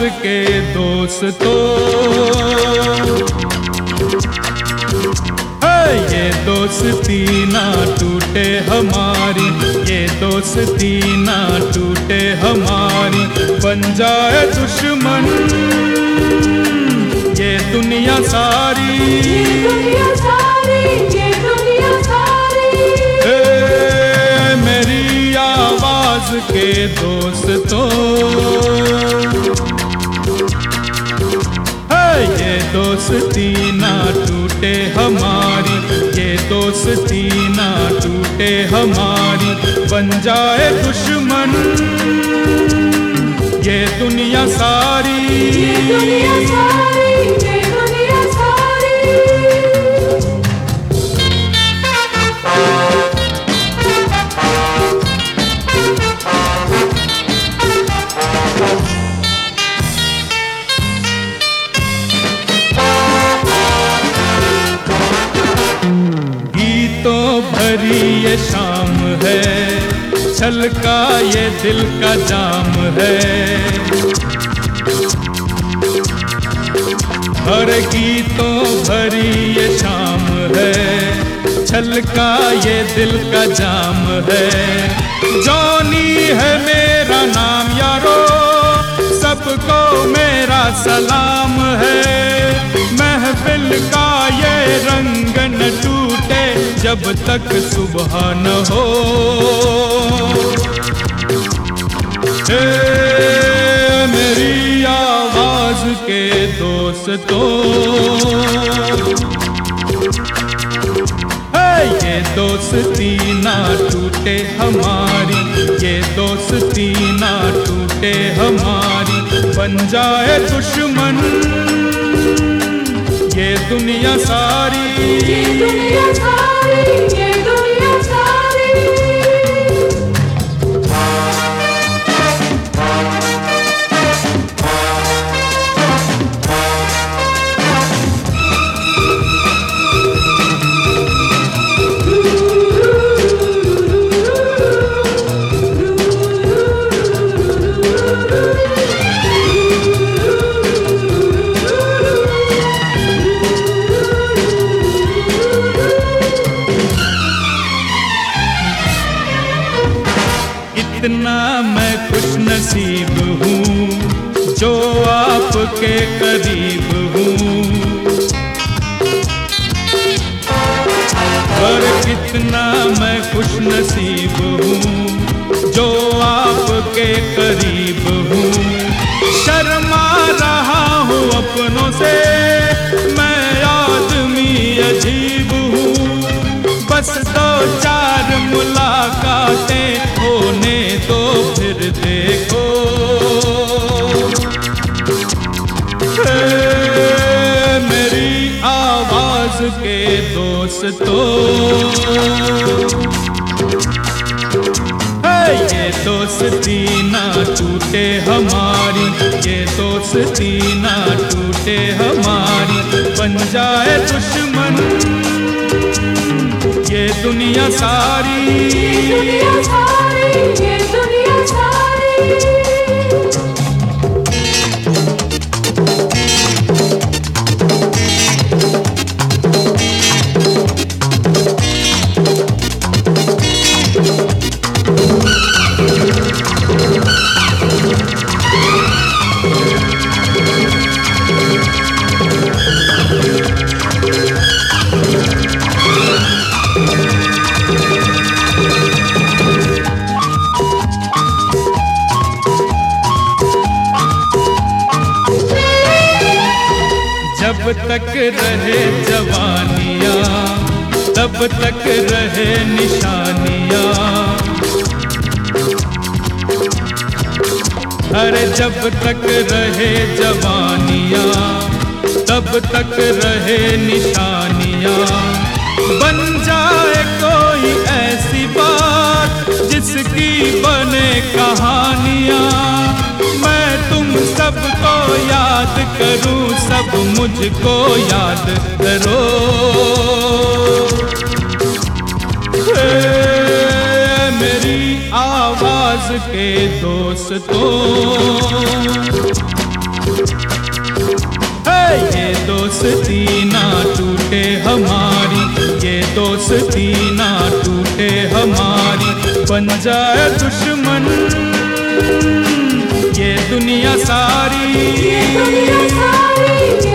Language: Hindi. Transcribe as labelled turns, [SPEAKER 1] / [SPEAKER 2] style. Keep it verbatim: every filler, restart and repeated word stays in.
[SPEAKER 1] के दोस्तों, ये दोस्ती ना टूटे हमारी, ये दोस्ती ना टूटे हमारी। बन जाए दुश्मन ये दुनिया सारी,
[SPEAKER 2] ये दुनिया सारी, ये दुनिया सारी।
[SPEAKER 1] ए, मेरी आवाज के दोस्तों, ये दोस्ती ना टूटे हमारी, ये दोस्ती ना टूटे हमारी। बन जाए दुश्मन ये दुनिया सारी,
[SPEAKER 2] ये दुनिया सारी, ये दुनिया सारी।
[SPEAKER 1] भरी ये शाम है, छलका ये दिल का जाम है। हर गीतों भरी ये शाम है, छलका ये दिल का जाम है। जॉनी है मेरा नाम यारो, सबको मेरा सलाम है। महफिल का ये रंग न टूटे जब तक सुबह न हो। ए, मेरी आवाज के दोस्तों, ये दोस्ती ना टूटे हमारी, ये दोस्ती ना टूटे हमारी। बन जाए दुश्मन ये दुनिया सारी,
[SPEAKER 2] ये दुनिया सारी, ये दुनिया सारी।
[SPEAKER 1] इतना मैं खुश नसीब हूँ जो आपके करीब हूँ, पर कितना मैं खुश नसीब हूँ जो आपके करीब हूँ। शर्मा रहा हूँ अपनों से मैं आदमी अजीब हूँ, बस दो चार मुलाकातें होने दो फिर देखो। ए, मेरी आवाज के दोस्तों, ये दोस्ती ना टूटे हमारी, ये दोस्ती ना टूटे हमारी। बन जाए दुश्मन ये दुनिया सारी,
[SPEAKER 2] ये दुनिया सारी, ये दुनिया सारी।
[SPEAKER 1] जब तक रहे जवानियाँ तब तक रहे निशानियाँ, अरे जब तक रहे जवानियाँ तब तक रहे निशानियाँ। बन जाए कोई ऐसी बात जिसकी बने कहानियाँ, मैं तुम सबको याद करूं, सब मुझको याद करो। ए, मेरी आवाज के दोस्तों, है ये दोस्ती ना टूटे हमारी, ये दोस्ती ना टूटे हमारी। बन जाए दुश्मन ये दुनिया सारी,
[SPEAKER 2] ये दुनिया सारी